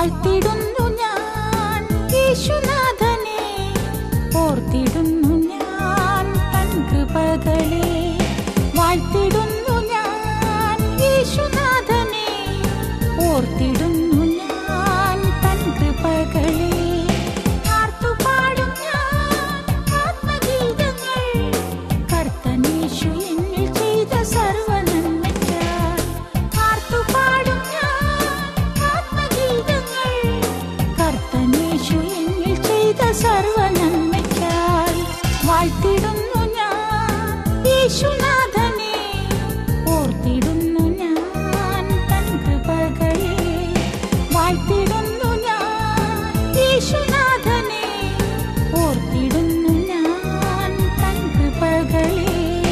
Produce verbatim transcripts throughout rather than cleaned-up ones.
വാഴ്ത്തിടുന്നു ഞാൻ യേശുനാഥനെ, ഓർത്തിടുന്നു ഞാൻ തൻ കൃപകളെ. വാഴ്ത്തിടുന്നു ഞാൻ യേശുനാഥനെ, ഓർത്തിടുന്നു ഞാൻ തൻ കൃപകളെ. സർവനന്മയ്ക്കായി വാഴ്ത്തിടുന്നു ഞാൻ യേശുനാഥനെ, ഓർത്തിടുന്നു ഞാൻ തൻ കൃപകളെ. വാഴ്ത്തിടുന്നു ഞാൻ യേശുനാഥനെ, ഓർത്തിടുന്നു ഞാൻ തൻ കൃപകളെ.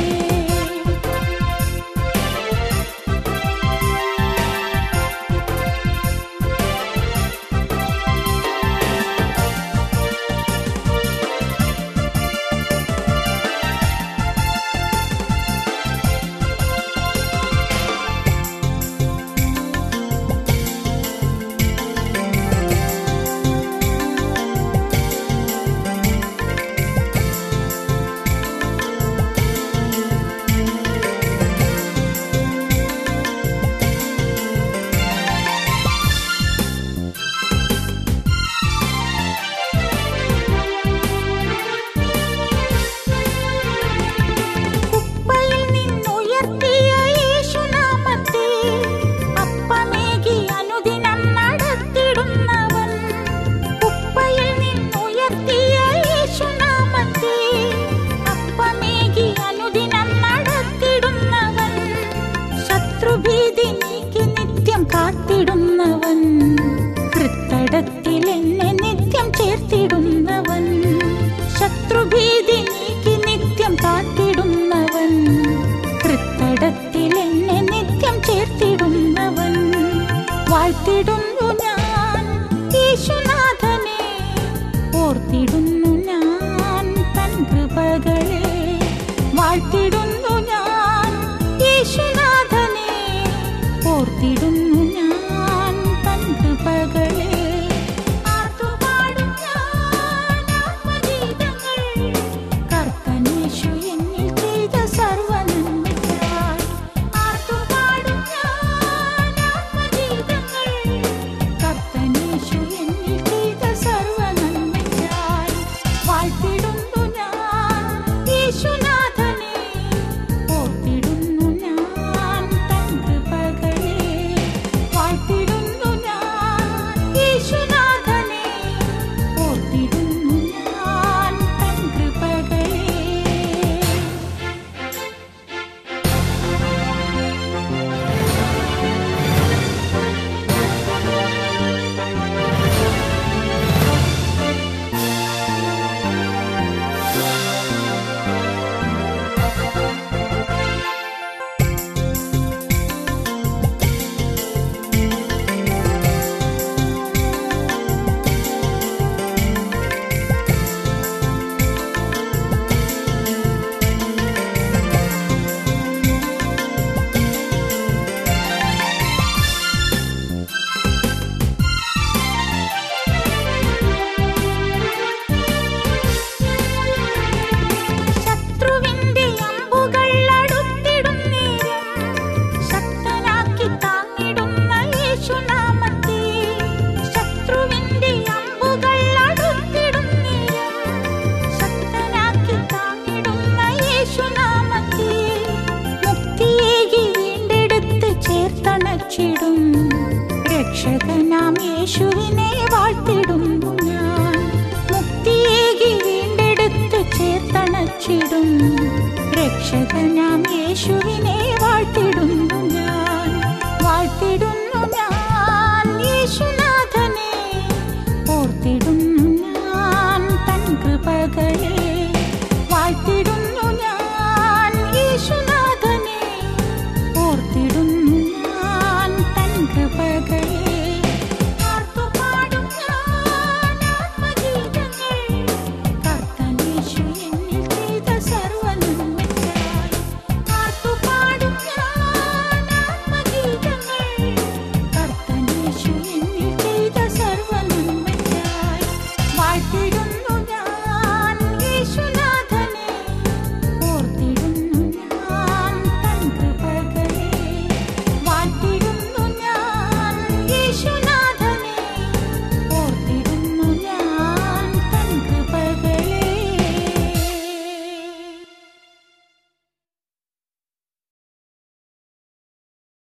കാത്തിടുന്നവൻ, ഹൃത്തടത്തിൽ എന്നെ നിത്യം ചേർത്തിടുന്നവൻ. ശത്രുഭീതി നീക്കി നിത്യം കാത്തിടുന്നവൻ, ഹൃത്തടത്തിൽ എന്നെ നിത്യം ചേർത്തിടുന്നവൻ. വാഴ്ത്തിടുന്നു ഞാൻ യേശുനാഥനെ, ഓർത്തിടുന്നു ഞാൻ തൻ കൃപകളെ. വാഴ്ത്തിടുന്നു ഞാൻ യേശുനാഥനെ, ഓർത്തിടുന്നു ഞാൻ തൻ കൃപകളെ. ആർത്തുപാടും ഞാൻ ആത്മഗീതങ്ങൾ, കർത്തനേശു എന്നിൽ ചെയ്ത സർവനന്മയ്ക്കായി. ആർത്തുപാടും ഞാൻ ആത്മഗീതങ്ങൾ, കർത്തനേശു എന്നിൽ ചെയ്ത സർവനന്മയ്ക്കായി. വാഴ്ത്തിടുന്നു ഞാൻ യേശുനാഥനെ, ഓർത്തിടുന്നു ഞാൻ തൻ കൃപകളെ. വാഴ്ത്തിടുന്നു ഞാൻ യേശുനാഥനെ, ഓർത്തിടുന്നു ഞാൻ തൻ കൃപകളെ. ശത്രുവിന്റെ അമ്പുകൾ അടുത്തിടും നേരം ശക്തനാക്കി താങ്ങിടുന്ന യേശുനാമത്തെ. ശത്രുവിന്റെ അമ്പുകൾ അടുത്തിടും നേരം ശക്തനാക്കി താങ്ങിടുന്ന യേശുനാമത്തെ. മുക്തിയേകി വീണ്ടെടുത്ത് ചേർത്തണച്ചിടും രക്ഷകനാം യേശുവിനെ വാഴ്ത്തിടുന്നു ഞാൻ. മുക്തിയേകി വീണ്ടെടുത്ത് ചേർത്തണച്ചിടും രക്ഷകനാം യേശുവിനെ